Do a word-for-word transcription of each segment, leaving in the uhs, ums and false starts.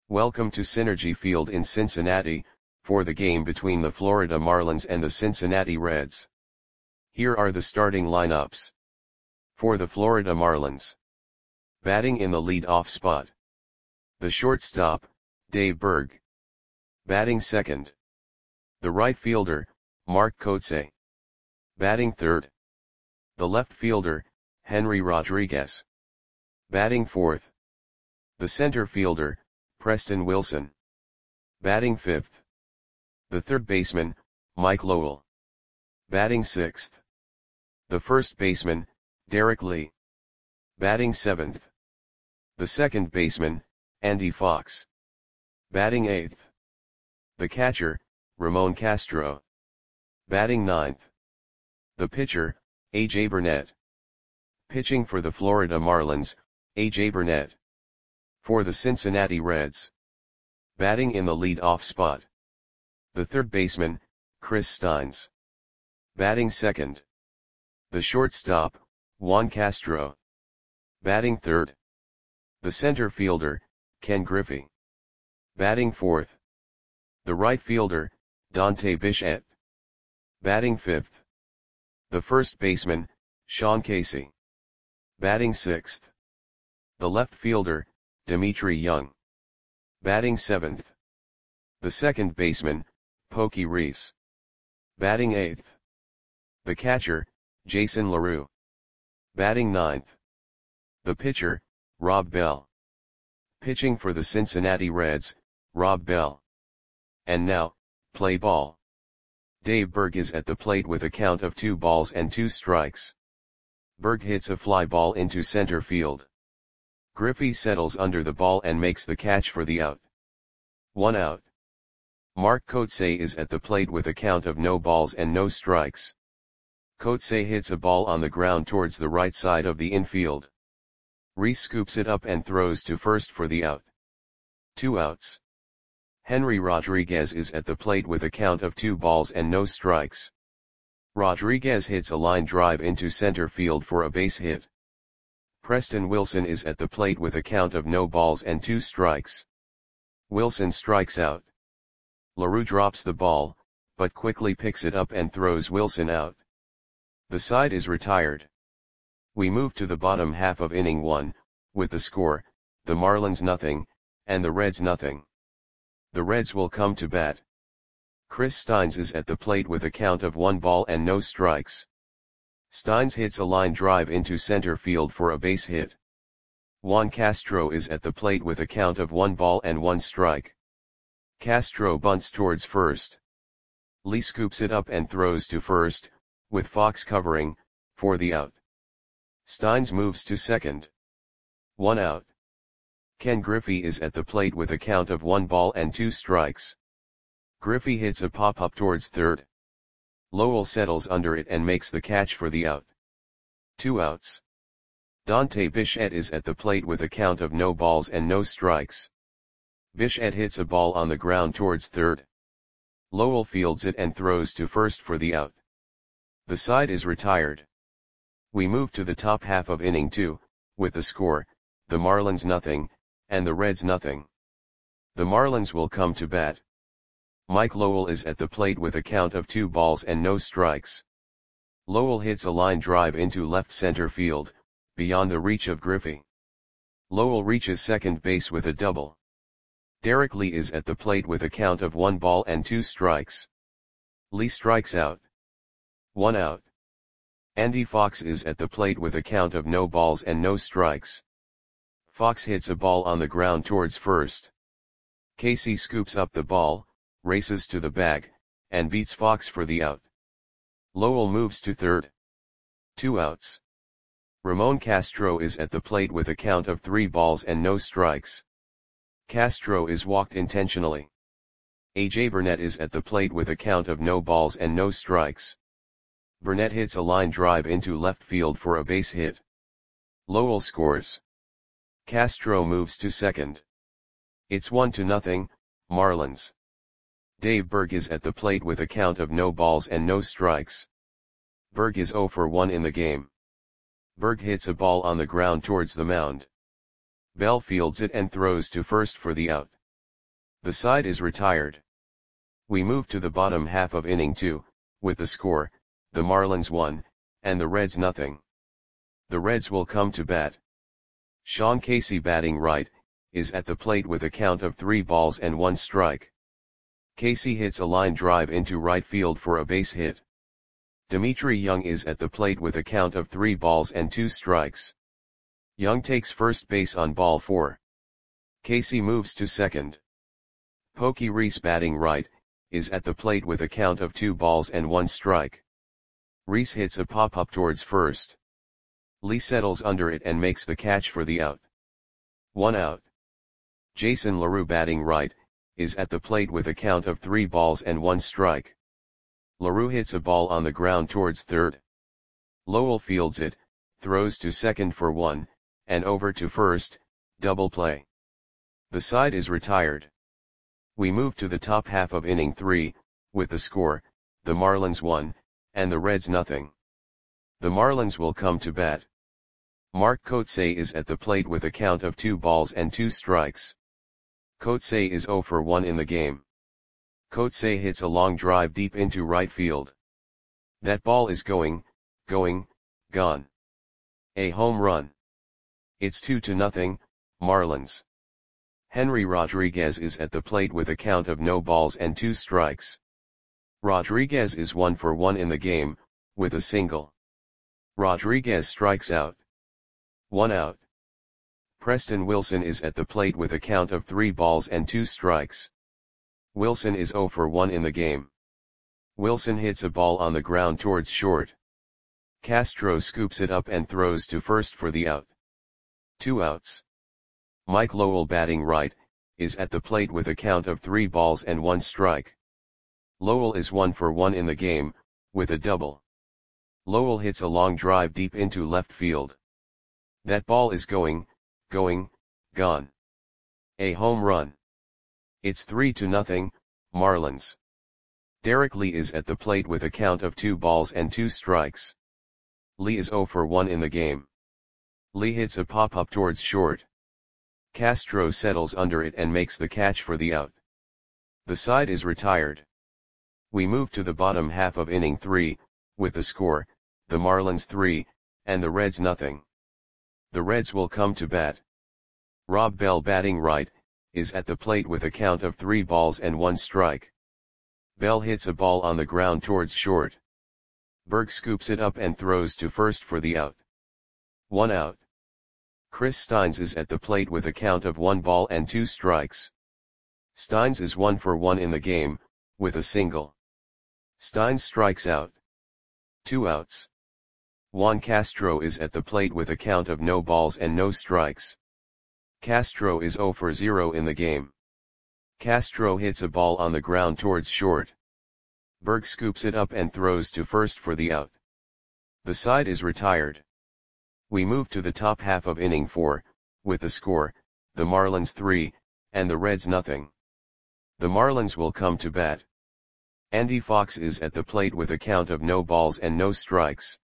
Welcome to Synergy Field in Cincinnati, for the game between the Florida Marlins and the Cincinnati Reds. Here are the starting lineups. For the Florida Marlins. Batting in the lead-off spot. The shortstop, Dave Burg. Batting second. The right fielder, Mark Kotsay. Batting third. The left fielder, Henry Rodriguez. Batting fourth. The center fielder, Preston Wilson. Batting fifth. The third baseman, Mike Lowell. Batting sixth. The first baseman, Derek Lee. Batting seventh. The second baseman, Andy Fox. Batting eighth. The catcher, Ramon Castro. Batting ninth. The pitcher, A J Burnett. Pitching for the Florida Marlins, A J Burnett. For the Cincinnati Reds. Batting in the lead-off spot. The third baseman, Chris Steins. Batting second. The shortstop, Juan Castro. Batting third. The center fielder, Ken Griffey. Batting fourth. The right fielder, Dante Bichette. Batting fifth. The first baseman, Sean Casey. Batting sixth. The left fielder, Dimitri Young. Batting seventh. The second baseman, Pokey Reese. Batting eighth. The catcher, Jason LaRue. Batting ninth. The pitcher, Rob Bell. Pitching for the Cincinnati Reds, Rob Bell. And now, play ball. Dave Burg is at the plate with a count of two balls and two strikes. Burg hits a fly ball into center field. Griffey settles under the ball and makes the catch for the out. One out. Mark Kotsay is at the plate with a count of no balls and no strikes. Kotsay hits a ball on the ground towards the right side of the infield. Reese scoops it up and throws to first for the out. Two outs. Henry Rodriguez is at the plate with a count of two balls and no strikes. Rodriguez hits a line drive into center field for a base hit. Preston Wilson is at the plate with a count of no balls and two strikes. Wilson strikes out. LaRue drops the ball, but quickly picks it up and throws Wilson out. The side is retired. We move to the bottom half of inning one, with the score, the Marlins nothing, and the Reds nothing. The Reds will come to bat. Chris Steins is at the plate with a count of one ball and no strikes. Steins hits a line drive into center field for a base hit. Juan Castro is at the plate with a count of one ball and one strike. Castro bunts towards first. Lee scoops it up and throws to first, with Fox covering, for the out. Steins moves to second. One out. Ken Griffey is at the plate with a count of one ball and two strikes. Griffey hits a pop-up towards third. Lowell settles under it and makes the catch for the out. Two outs. Dante Bichette is at the plate with a count of no balls and no strikes. Bichette hits a ball on the ground towards third. Lowell fields it and throws to first for the out. The side is retired. We move to the top half of inning two, with the score, the Marlins nothing, and the Reds nothing. The Marlins will come to bat. Mike Lowell is at the plate with a count of two balls and no strikes. Lowell hits a line drive into left center field, beyond the reach of Griffey. Lowell reaches second base with a double. Derek Lee is at the plate with a count of one ball and two strikes. Lee strikes out. One out. Andy Fox is at the plate with a count of no balls and no strikes. Fox hits a ball on the ground towards first. Casey scoops up the ball, races to the bag, and beats Fox for the out. Lowell moves to third. Two outs. Ramon Castro is at the plate with a count of three balls and no strikes. Castro is walked intentionally. A J Burnett is at the plate with a count of no balls and no strikes. Burnett hits a line drive into left field for a base hit. Lowell scores. Castro moves to second. It's one to nothing, Marlins. Dave Burg is at the plate with a count of no balls and no strikes. Burg is zero for one in the game. Burg hits a ball on the ground towards the mound. Bell fields it and throws to first for the out. The side is retired. We move to the bottom half of inning two, with the score, the Marlins one, and the Reds nothing. The Reds will come to bat. Sean Casey, batting right, is at the plate with a count of three balls and one strike. Casey hits a line drive into right field for a base hit. Dimitri Young is at the plate with a count of three balls and two strikes. Young takes first base on ball four. Casey moves to second. Pokey Reese, batting right, is at the plate with a count of two balls and one strike. Reese hits a pop-up towards first. Lee settles under it and makes the catch for the out. One out. Jason LaRue, batting right, is at the plate with a count of three balls and one strike. LaRue hits a ball on the ground towards third. Lowell fields it, throws to second for one, and over to first, double play. The side is retired. We move to the top half of inning three, with the score, the Marlins one, and the Reds nothing. The Marlins will come to bat. Mark Kotsay is at the plate with a count of two balls and two strikes. Kotsay is zero for one in the game. Kotsay hits a long drive deep into right field. That ball is going, going, gone. A home run. It's two to nothing, Marlins. Henry Rodriguez is at the plate with a count of no balls and two strikes. Rodriguez is one for one in the game, with a single. Rodriguez strikes out. One out. Preston Wilson is at the plate with a count of three balls and two strikes. Wilson is zero for one in the game. Wilson hits a ball on the ground towards short. Castro scoops it up and throws to first for the out. Two outs. Mike Lowell, batting right, is at the plate with a count of three balls and one strike. Lowell is one for one in the game, with a double. Lowell hits a long drive deep into left field. That ball is going, going, gone. A home run. It's three to nothing, Marlins. Derek Lee is at the plate with a count of two balls and two strikes. Lee is zero for one in the game. Lee hits a pop-up towards short. Castro settles under it and makes the catch for the out. The side is retired. We move to the bottom half of inning three, with the score, the Marlins three, and the Reds nothing. The Reds will come to bat. Rob Bell, batting right, is at the plate with a count of three balls and one strike. Bell hits a ball on the ground towards short. Berg scoops it up and throws to first for the out. One out. Chris Steins is at the plate with a count of one ball and two strikes. Steins is one for one in the game, with a single. Steins strikes out. Two outs. Juan Castro is at the plate with a count of no balls and no strikes. Castro is zero for zero in the game. Castro hits a ball on the ground towards short. Berg scoops it up and throws to first for the out. The side is retired. We move to the top half of inning four, with the score, the Marlins three, and the Reds nothing. The Marlins will come to bat. Andy Fox is at the plate with a count of no balls and no strikes.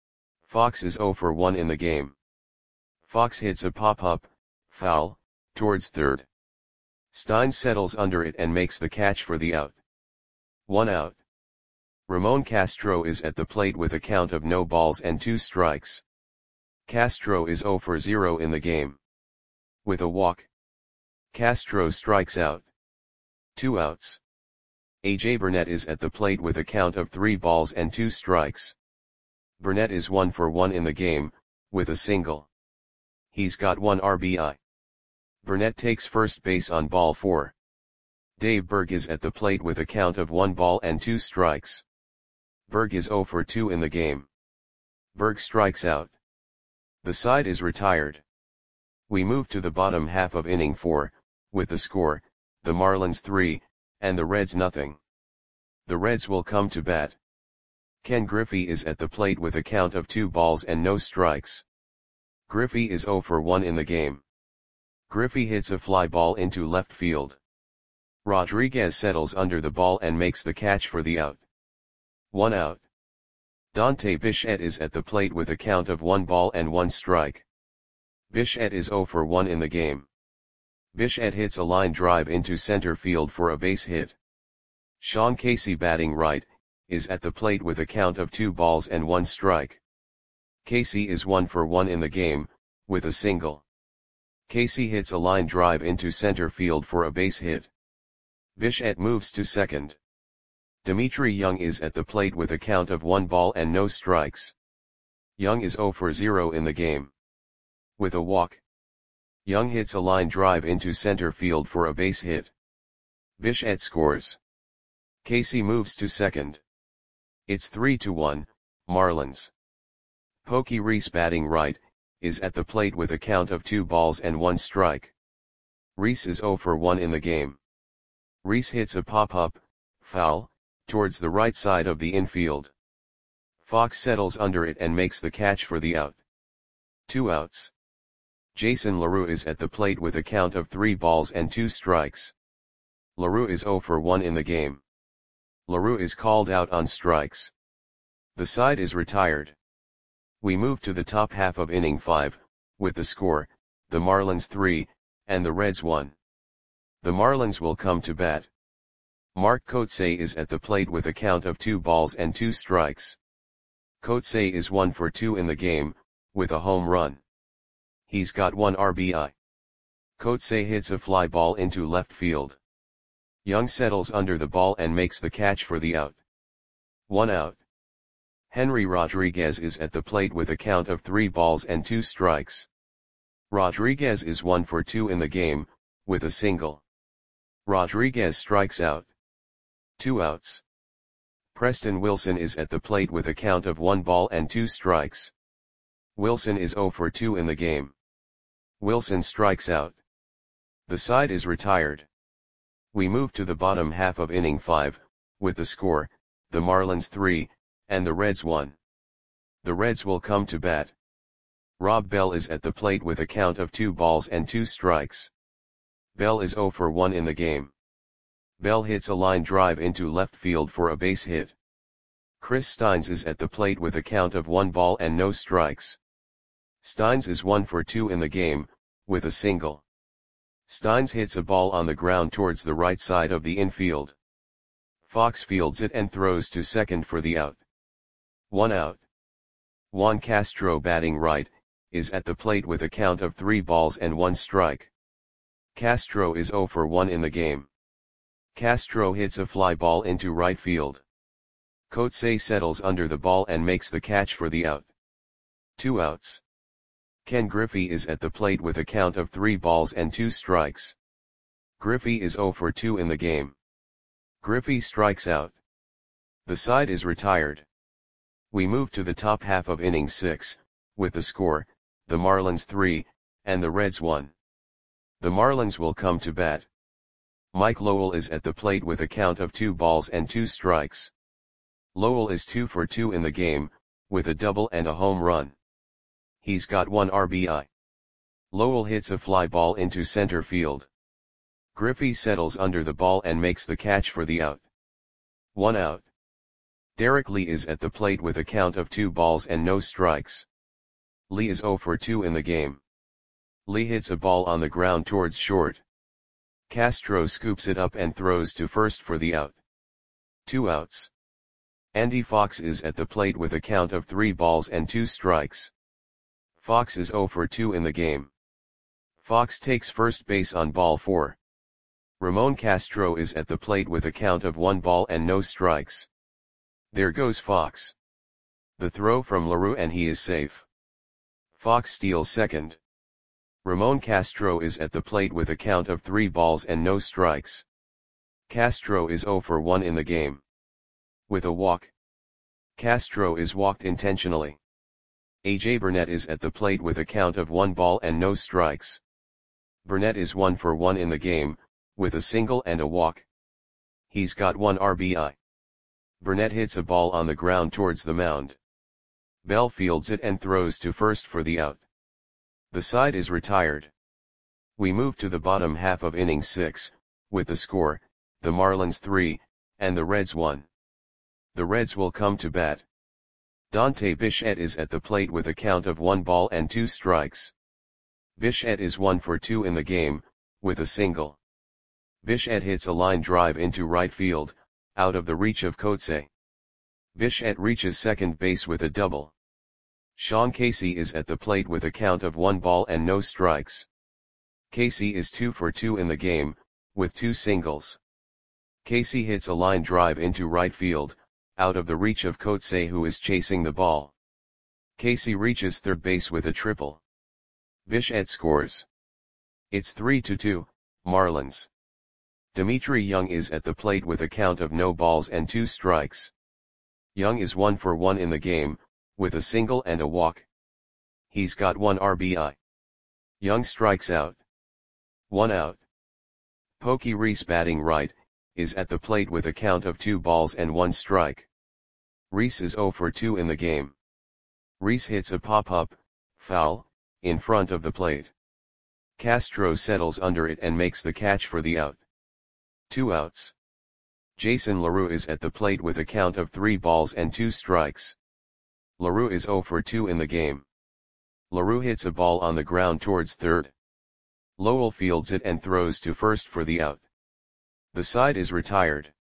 Fox is zero for one in the game. Fox hits a pop-up, foul, towards third. Steins settles under it and makes the catch for the out. One out. Ramon Castro is at the plate with a count of no balls and two strikes. Castro is zero for zero in the game. With a walk. Castro strikes out. Two outs. A J Burnett is at the plate with a count of three balls and two strikes. Burnett is one for one in the game, with a single. He's got one R B I. Burnett takes first base on ball four. Dave Berg is at the plate with a count of one ball and two strikes. Berg is zero for two in the game. Berg strikes out. The side is retired. We move to the bottom half of inning four, with the score, the Marlins three, and the Reds nothing. The Reds will come to bat. Ken Griffey is at the plate with a count of two balls and no strikes. Griffey is zero for one in the game. Griffey hits a fly ball into left field. Rodriguez settles under the ball and makes the catch for the out. One out. Dante Bichette is at the plate with a count of one ball and one strike. Bichette is zero for one in the game. Bichette hits a line drive into center field for a base hit. Sean Casey, batting right, is at the plate with a count of two balls and one strike. Casey is one for one in the game, with a single. Casey hits a line drive into center field for a base hit. Bichette moves to second. Dimitri Young is at the plate with a count of one ball and no strikes. Young is zero for zero in the game. With a walk, Young hits a line drive into center field for a base hit. Bichette scores. Casey moves to second. It's three to one, Marlins. Pokey Reese, batting right, is at the plate with a count of two balls and one strike. Reese is zero for one in the game. Reese hits a pop-up, foul, towards the right side of the infield. Fox settles under it and makes the catch for the out. Two outs. Jason LaRue is at the plate with a count of three balls and two strikes. LaRue is zero for one in the game. LaRue is called out on strikes. The side is retired. We move to the top half of inning five, with the score, the Marlins three, and the Reds one. The Marlins will come to bat. Mark Kotsay is at the plate with a count of two balls and two strikes. Kotsay is one for two in the game, with a home run. He's got one R B I. Kotsay hits a fly ball into left field. Young settles under the ball and makes the catch for the out. One out. Henry Rodriguez is at the plate with a count of three balls and two strikes. Rodriguez is one for two in the game, with a single. Rodriguez strikes out. Two outs. Preston Wilson is at the plate with a count of one ball and two strikes. Wilson is zero for two in the game. Wilson strikes out. The side is retired. We move to the bottom half of inning five, with the score, the Marlins three, and the Reds one. The Reds will come to bat. Rob Bell is at the plate with a count of two balls and two strikes. Bell is zero for one in the game. Bell hits a line drive into left field for a base hit. Chris Steins is at the plate with a count of one ball and no strikes. Steins is one for two in the game, with a single. Steins hits a ball on the ground towards the right side of the infield. Fox fields it and throws to second for the out. One out. Juan Castro, batting right, is at the plate with a count of three balls and one strike. Castro is zero for one in the game. Castro hits a fly ball into right field. Kotsay settles under the ball and makes the catch for the out. Two outs. Ken Griffey is at the plate with a count of three balls and two strikes. Griffey is zero for two in the game. Griffey strikes out. The side is retired. We move to the top half of inning six, with the score, the Marlins three, and the Reds one. The Marlins will come to bat. Mike Lowell is at the plate with a count of two balls and two strikes. Lowell is two for two in the game, with a double and a home run. He's got one R B I. Lowell hits a fly ball into center field. Griffey settles under the ball and makes the catch for the out. One out. Derek Lee is at the plate with a count of two balls and no strikes. Lee is zero for two in the game. Lee hits a ball on the ground towards short. Castro scoops it up and throws to first for the out. Two outs. Andy Fox is at the plate with a count of three balls and two strikes. Fox is zero for two in the game. Fox takes first base on ball four. Ramon Castro is at the plate with a count of one ball and no strikes. There goes Fox. The throw from LaRue and he is safe. Fox steals second. Ramon Castro is at the plate with a count of three balls and no strikes. Castro is zero for one in the game. With a walk. Castro is walked intentionally. A J Burnett is at the plate with a count of one ball and no strikes. Burnett is one for one in the game, with a single and a walk. He's got one R B I. Burnett hits a ball on the ground towards the mound. Bell fields it and throws to first for the out. The side is retired. We move to the bottom half of inning six, with the score, the Marlins three, and the Reds one. The Reds will come to bat. Dante Bichette is at the plate with a count of one ball and two strikes. Bichette is one for two in the game, with a single. Bichette hits a line drive into right field, out of the reach of Coetzee. Bichette reaches second base with a double. Sean Casey is at the plate with a count of one ball and no strikes. Casey is two for two in the game, with two singles. Casey hits a line drive into right field, out of the reach of Coetzee, who is chasing the ball. Casey reaches third base with a triple. Bichette scores. It's three to two, Marlins. Dimitri Young is at the plate with a count of no balls and two strikes. Young is one for one in the game, with a single and a walk. He's got one R B I. Young strikes out. One out. Pokey Reese, batting right, is at the plate with a count of two balls and one strike. Reese is zero for two in the game. Reese hits a pop-up, foul, in front of the plate. Castro settles under it and makes the catch for the out. Two outs. Jason LaRue is at the plate with a count of three balls and two strikes. LaRue is zero for two in the game. LaRue hits a ball on the ground towards third. Lowell fields it and throws to first for the out. The side is retired.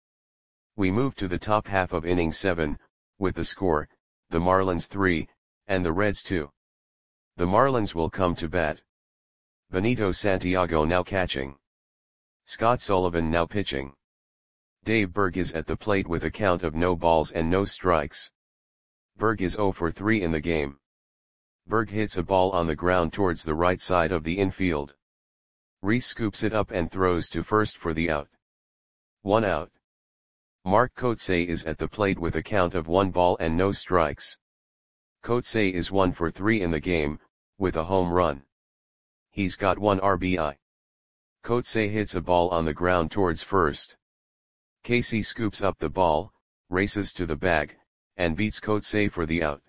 We move to the top half of inning seven, with the score, the Marlins three, and the Reds two. The Marlins will come to bat. Benito Santiago now catching. Scott Sullivan now pitching. Dave Berg is at the plate with a count of no balls and no strikes. Berg is zero for three in the game. Berg hits a ball on the ground towards the right side of the infield. Reese scoops it up and throws to first for the out. One out. Mark Coetzee is at the plate with a count of one ball and no strikes. Coetzee is one for three in the game, with a home run. He's got one R B I. Coetzee hits a ball on the ground towards first. Casey scoops up the ball, races to the bag, and beats Coetzee for the out.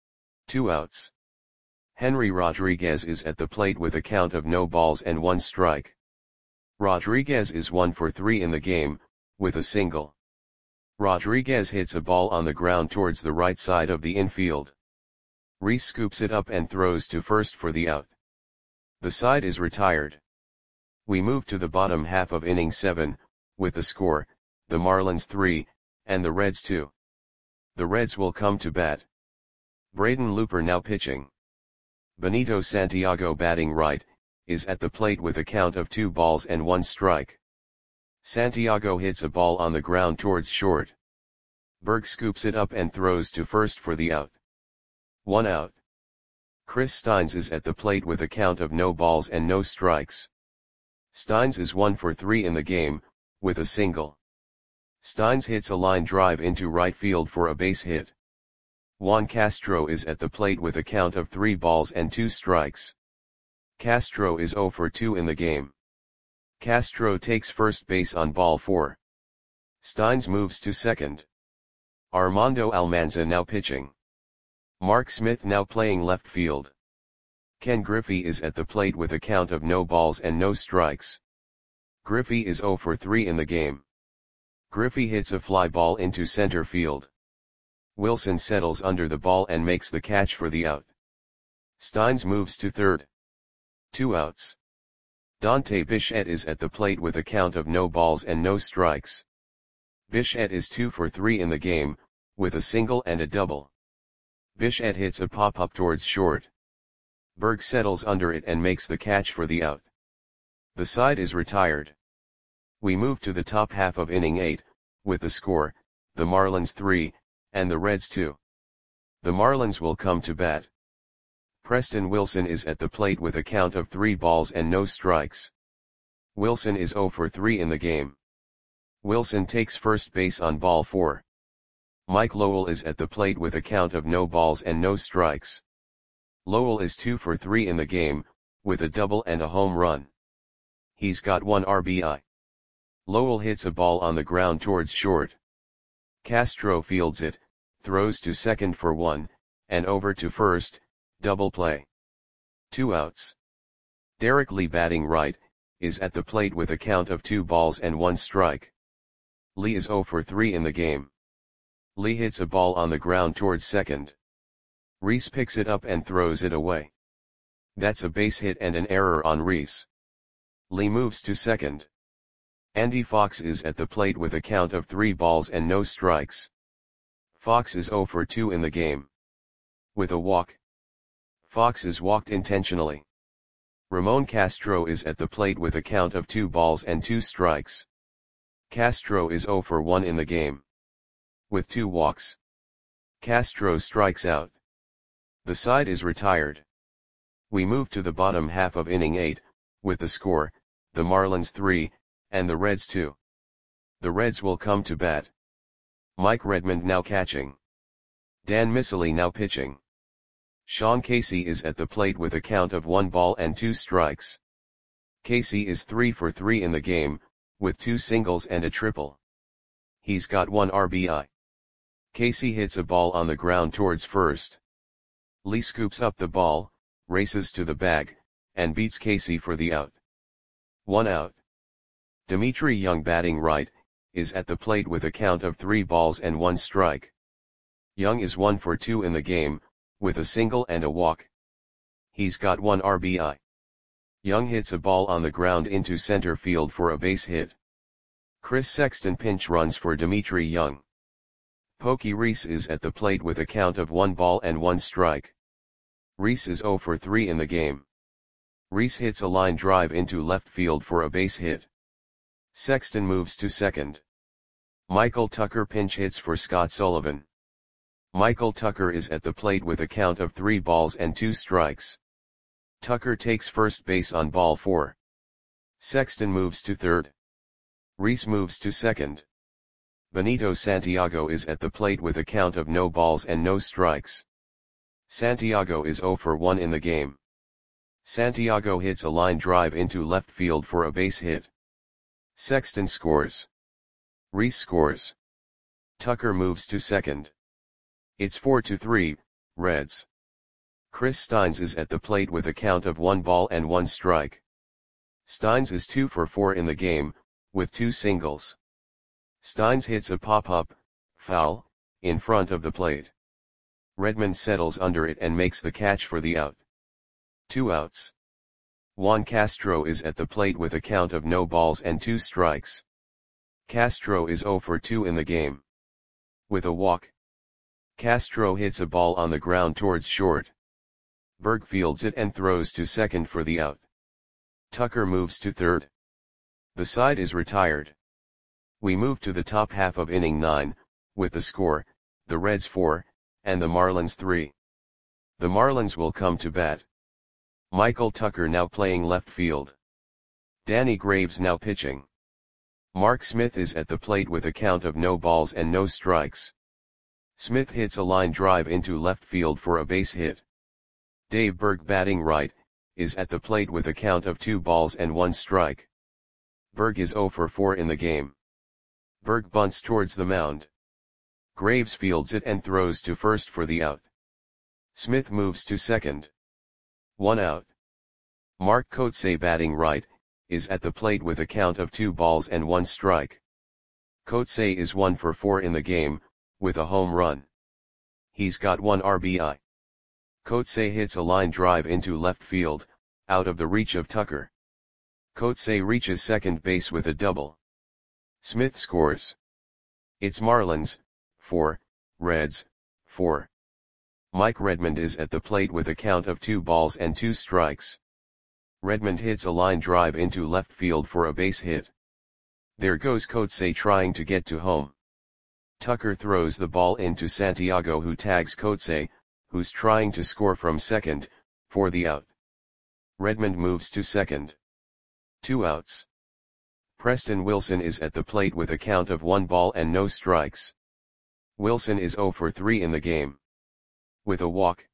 Two outs. Henry Rodriguez is at the plate with a count of no balls and one strike. Rodriguez is one for three in the game, with a single. Rodriguez hits a ball on the ground towards the right side of the infield. Reese scoops it up and throws to first for the out. The side is retired. We move to the bottom half of inning seven, with the score, the Marlins three, and the Reds two. The Reds will come to bat. Braden Looper now pitching. Benito Santiago, batting right, is at the plate with a count of two balls and one strike. Santiago hits a ball on the ground towards short. Berg scoops it up and throws to first for the out. One out. Chris Steins is at the plate with a count of no balls and no strikes. Steins is one for three in the game, with a single. Steins hits a line drive into right field for a base hit. Juan Castro is at the plate with a count of three balls and two strikes. Castro is zero for two in the game. Castro takes first base on ball four. Steins moves to second. Armando Almanza now pitching. Mark Smith now playing left field. Ken Griffey is at the plate with a count of no balls and no strikes. Griffey is zero for three in the game. Griffey hits a fly ball into center field. Wilson settles under the ball and makes the catch for the out. Steins moves to third. Two outs. Dante Bichette is at the plate with a count of no balls and no strikes. Bichette is two for three in the game, with a single and a double. Bichette hits a pop-up towards short. Berg settles under it and makes the catch for the out. The side is retired. We move to the top half of inning eight, with the score, the Marlins three, and the Reds two. The Marlins will come to bat. Preston Wilson is at the plate with a count of three balls and no strikes. Wilson is zero for three in the game. Wilson takes first base on ball four. Mike Lowell is at the plate with a count of no balls and no strikes. Lowell is two for three in the game, with a double and a home run. He's got one R B I. Lowell hits a ball on the ground towards short. Castro fields it, throws to second for one, and over to first, double play. Two outs. Derek Lee, batting right, is at the plate with a count of two balls and one strike. Lee is zero for three in the game. Lee hits a ball on the ground towards second. Reese picks it up and throws it away. That's a base hit and an error on Reese. Lee moves to second. Andy Fox is at the plate with a count of three balls and no strikes. Fox is zero for two in the game. With a walk. Fox is walked intentionally. Ramon Castro is at the plate with a count of two balls and two strikes. Castro is zero for one in the game. With two walks. Castro strikes out. The side is retired. We move to the bottom half of inning eight, with the score, the Marlins three, and the Reds two. The Reds will come to bat. Mike Redmond now catching. Dan Miceli now pitching. Sean Casey is at the plate with a count of one ball and two strikes. Casey is three for three in the game, with two singles and a triple. He's got one R B I. Casey hits a ball on the ground towards first. Lee scoops up the ball, races to the bag, and beats Casey for the out. One out. Dimitri Young batting right, is at the plate with a count of three balls and one strike. Young is one for two in the game, with a single and a walk. He's got one R B I. Young hits a ball on the ground into center field for a base hit. Chris Sexton pinch runs for Dimitri Young. Pokey Reese is at the plate with a count of one ball and one strike. Reese is zero for three in the game. Reese hits a line drive into left field for a base hit. Sexton moves to second. Michael Tucker pinch hits for Scott Sullivan. Michael Tucker is at the plate with a count of three balls and two strikes. Tucker takes first base on ball four. Sexton moves to third. Reese moves to second. Benito Santiago is at the plate with a count of no balls and no strikes. Santiago is zero for one in the game. Santiago hits a line drive into left field for a base hit. Sexton scores. Reese scores. Tucker moves to second. It's four to three, Reds. Chris Steins is at the plate with a count of one ball and one strike. Steins is two for four in the game, with two singles. Steins hits a pop-up, foul, in front of the plate. Redmond settles under it and makes the catch for the out. Two outs. Juan Castro is at the plate with a count of no balls and two strikes. Castro is zero for two in the game. With a walk. Castro hits a ball on the ground towards short. Berg fields it and throws to second for the out. Tucker moves to third. The side is retired. We move to the top half of inning nine, with the score, the Reds four, and the Marlins three. The Marlins will come to bat. Michael Tucker now playing left field. Danny Graves now pitching. Mark Smith is at the plate with a count of no balls and no strikes. Smith hits a line drive into left field for a base hit. Dave Berg batting right, is at the plate with a count of two balls and one strike. Berg is zero for four in the game. Berg bunts towards the mound. Graves fields it and throws to first for the out. Smith moves to second. One out. Mark Kotsay batting right, is at the plate with a count of two balls and one strike. Kotsay is one for four in the game, with a home run. He's got one R B I. Kotsay hits a line drive into left field, out of the reach of Tucker. Kotsay reaches second base with a double. Smith scores. It's Marlins, four, Reds, four. Mike Redmond is at the plate with a count of two balls and two strikes. Redmond hits a line drive into left field for a base hit. There goes Kotsay trying to get to home. Tucker throws the ball into Santiago, who tags Kotsay, who's trying to score from second, for the out. Redmond moves to second. Two outs. Preston Wilson is at the plate with a count of one ball and no strikes. Wilson is zero for three in the game. With a walk.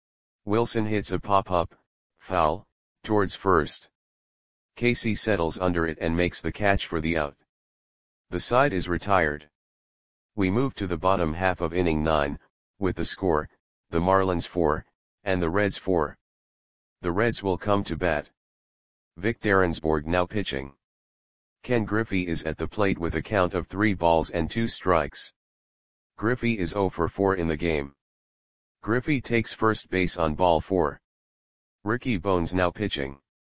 Wilson hits a pop-up, foul, towards first. Casey settles under it and makes the catch for the out. The side is retired. We move to the bottom half of inning nine, with the score, the Marlins four, and the Reds four. The Reds will come to bat. Vic Derensborg now pitching. Ken Griffey is at the plate with a count of three balls and two strikes. Griffey is zero for four in the game. Griffey takes first base on ball four. Ricky Bones now pitching.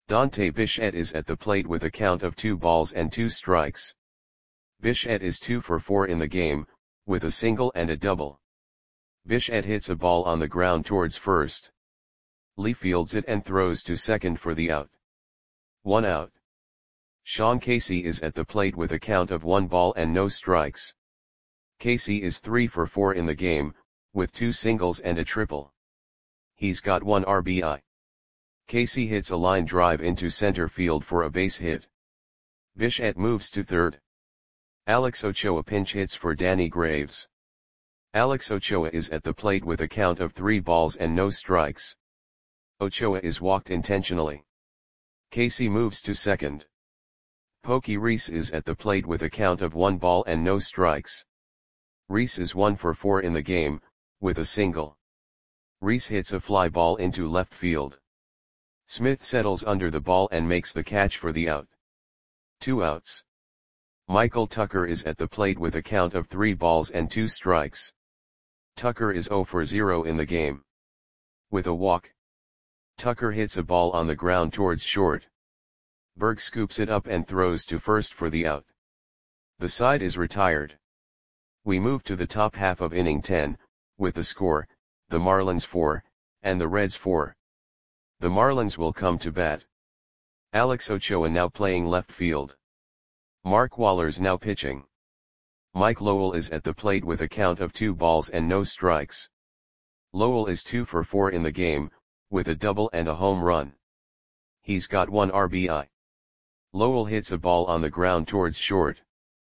Dante Bichette is at the plate with a count of two balls and two strikes. Bichette is two for four in the game, with a single and a double. Bichette hits a ball on the ground towards first. Lee fields it and throws to second for the out. One out. Sean Casey is at the plate with a count of one ball and no strikes. Casey is three for four in the game, with two singles and a triple. He's got one R B I. Casey hits a line drive into center field for a base hit. Bichette moves to third. Alex Ochoa pinch hits for Danny Graves. Alex Ochoa is at the plate with a count of three balls and no strikes. Ochoa is walked intentionally. Casey moves to second. Pokey Reese is at the plate with a count of one ball and no strikes. Reese is one for four in the game, with a single. Reese hits a fly ball into left field. Smith settles under the ball and makes the catch for the out. Two outs. Michael Tucker is at the plate with a count of three balls and two strikes. Tucker is zero for zero in the game. With a walk. Tucker hits a ball on the ground towards short. Berg scoops it up and throws to first for the out. The side is retired. We move to the top half of inning ten, with the score, the Marlins four, and the Reds four. The Marlins will come to bat. Alex Ochoa now playing left field. Mark Waller's now pitching. Mike Lowell is at the plate with a count of two balls and no strikes. Lowell is two for four in the game, with a double and a home run. He's got one R B I. Lowell hits a ball on the ground towards short.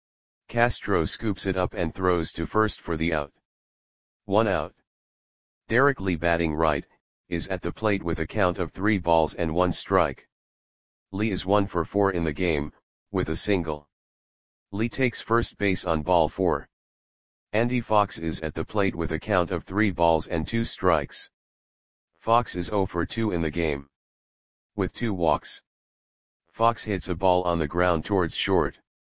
Castro scoops it up and throws to first for the out. One out. Derek Lee batting right, is at the plate with a count of three balls and one strike. Lee is one for four in the game, with a single. Lee takes first base on ball four. Andy Fox is at the plate with a count of three balls and two strikes. Fox is zero for two in the game. With two walks. Fox hits a ball on the ground towards short.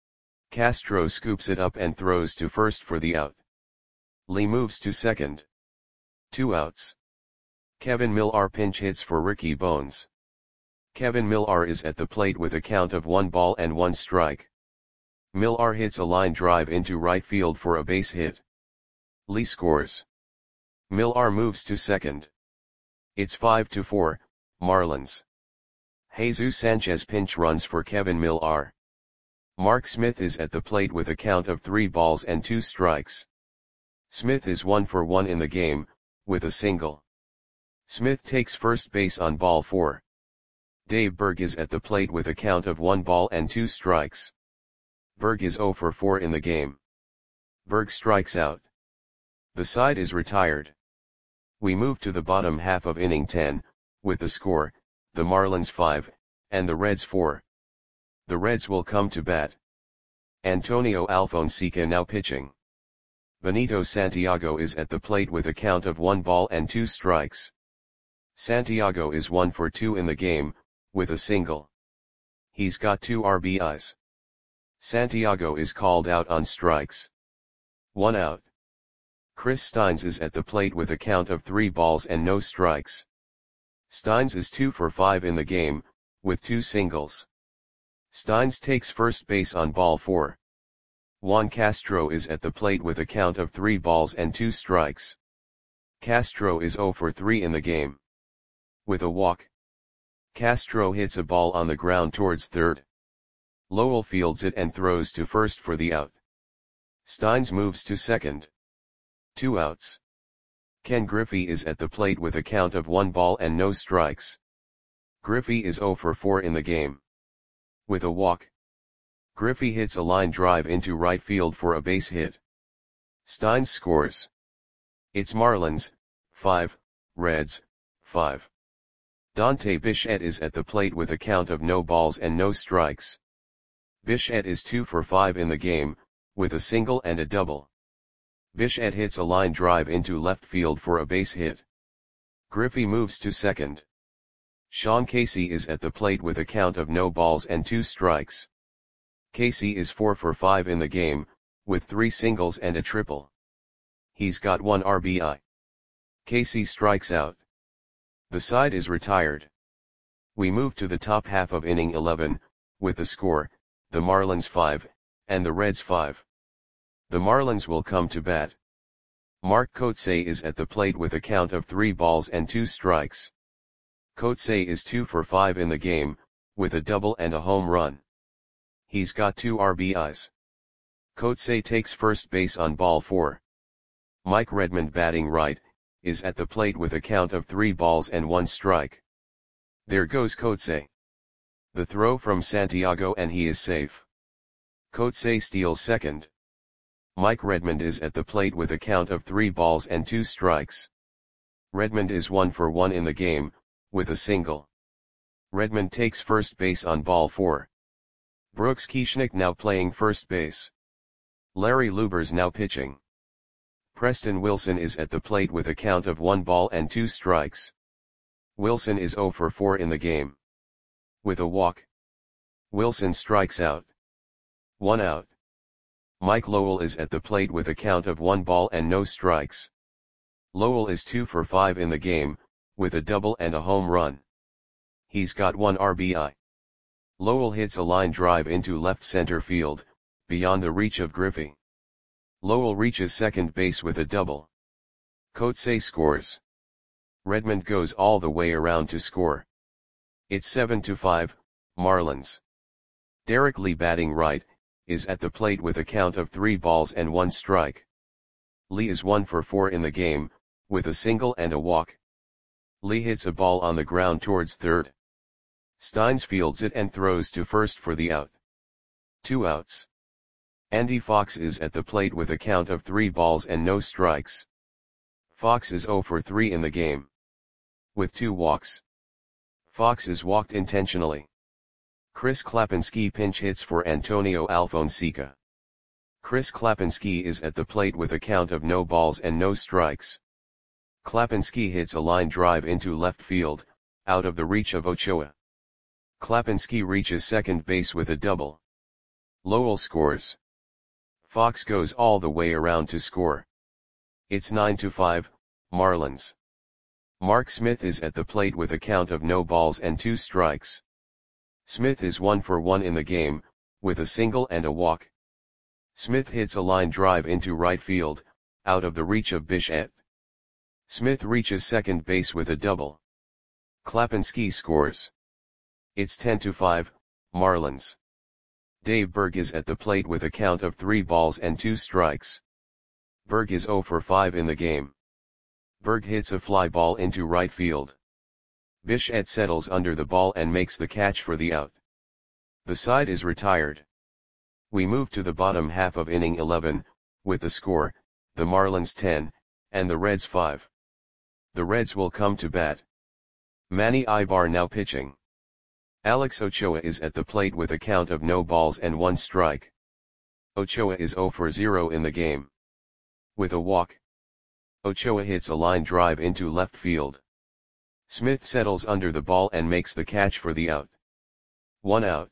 Castro scoops it up and throws to first for the out. Lee moves to second. Two outs. Kevin Millar pinch hits for Ricky Bones. Kevin Millar is at the plate with a count of one ball and one strike. Millar hits a line drive into right field for a base hit. Lee scores. Millar moves to second. It's five to four, Marlins. Jesus Sanchez pinch runs for Kevin Millar. Mark Smith is at the plate with a count of three balls and two strikes. Smith is one for one in the game, with a single. Smith takes first base on ball four. Dave Berg is at the plate with a count of one ball and two strikes. Berg is zero for four in the game. Berg strikes out. The side is retired. We move to the bottom half of inning ten, with the score, the Marlins five, and the Reds four. The Reds will come to bat. Antonio Alfonseca now pitching. Benito Santiago is at the plate with a count of one ball and two strikes. Santiago is one for two in the game, with a single. He's got two R B Is. Santiago is called out on strikes. One out. Chris Steins is at the plate with a count of three balls and no strikes. Steins is two for five in the game, with two singles. Steins takes first base on ball four. Juan Castro is at the plate with a count of three balls and two strikes. Castro is zero for three in the game. With a walk. Castro hits a ball on the ground towards third. Lowell fields it and throws to first for the out. Steins moves to second. Two outs. Ken Griffey is at the plate with a count of one ball and no strikes. Griffey is zero for four in the game. With a walk. Griffey hits a line drive into right field for a base hit. Steins scores. It's Marlins, five, Reds, five. Dante Bichette is at the plate with a count of no balls and no strikes. Bichette is two for five in the game, with a single and a double. Bichette hits a line drive into left field for a base hit. Griffey moves to second. Sean Casey is at the plate with a count of no balls and two strikes. Casey is four for five in the game, with three singles and a triple. He's got one R B I. Casey strikes out. The side is retired. We move to the top half of inning eleven, with the score, the Marlins five, and the Reds five. The Marlins will come to bat. Mark Kotsay is at the plate with a count of three balls and two strikes. Kotsay is two for five in the game, with a double and a home run. He's got two R B Is. Kotsay takes first base on ball four. Mike Redmond, batting right, is at the plate with a count of three balls and one strike. There goes Kotsay. The throw from Santiago and he is safe. Kotsay steals second. Mike Redmond is at the plate with a count of three balls and two strikes. Redmond is one for one in the game, with a single. Redmond takes first base on ball four. Brooks Kieschnick now playing first base. Larry Lubers now pitching. Preston Wilson is at the plate with a count of one ball and two strikes. Wilson is zero for four in the game. With a walk. Wilson strikes out. One out. Mike Lowell is at the plate with a count of one ball and no strikes. Lowell is two for five in the game, with a double and a home run. He's got one R B I. Lowell hits a line drive into left center field, beyond the reach of Griffey. Lowell reaches second base with a double. Kotsay scores. Redmond goes all the way around to score. It's seven to five, Marlins. Derek Lee, batting right, is at the plate with a count of three balls and one strike. Lee is one for four in the game, with a single and a walk. Lee hits a ball on the ground towards third. Steins fields it and throws to first for the out. Two outs. Andy Fox is at the plate with a count of three balls and no strikes. Fox is zero for three in the game. With two walks. Fox is walked intentionally. Chris Klapinski pinch hits for Antonio Alfonseca. Chris Klapinski is at the plate with a count of no balls and no strikes. Klapinski hits a line drive into left field, out of the reach of Ochoa. Klapinski reaches second base with a double. Lowell scores. Fox goes all the way around to score. It's nine to five, Marlins. Mark Smith is at the plate with a count of no balls and two strikes. Smith is one for one in the game, with a single and a walk. Smith hits a line drive into right field, out of the reach of Bichette. Smith reaches second base with a double. Klapinski scores. It's ten to five, Marlins. Dave Berg is at the plate with a count of three balls and two strikes. Berg is zero for five in the game. Berg hits a fly ball into right field. Bichette settles under the ball and makes the catch for the out. The side is retired. We move to the bottom half of inning eleven, with the score, the Marlins ten, and the Reds five. The Reds will come to bat. Manny Ibar now pitching. Alex Ochoa is at the plate with a count of no balls and one strike. Ochoa is zero for zero in the game. With a walk. Ochoa hits a line drive into left field. Smith settles under the ball and makes the catch for the out. One out.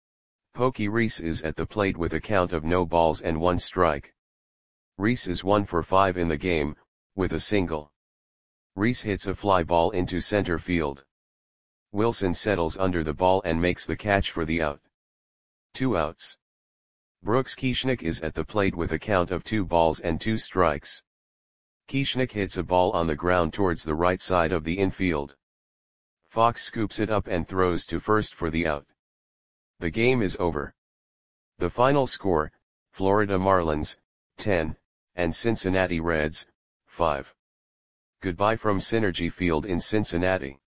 Pokey Reese is at the plate with a count of no balls and one strike. Reese is one for five in the game, with a single. Reese hits a fly ball into center field. Wilson settles under the ball and makes the catch for the out. Two outs. Brooks Kieschnick is at the plate with a count of two balls and two strikes. Kieschnick hits a ball on the ground towards the right side of the infield. Fox scoops it up and throws to first for the out. The game is over. The final score, Florida Marlins, ten, and Cincinnati Reds, five. Goodbye from Synergy Field in Cincinnati.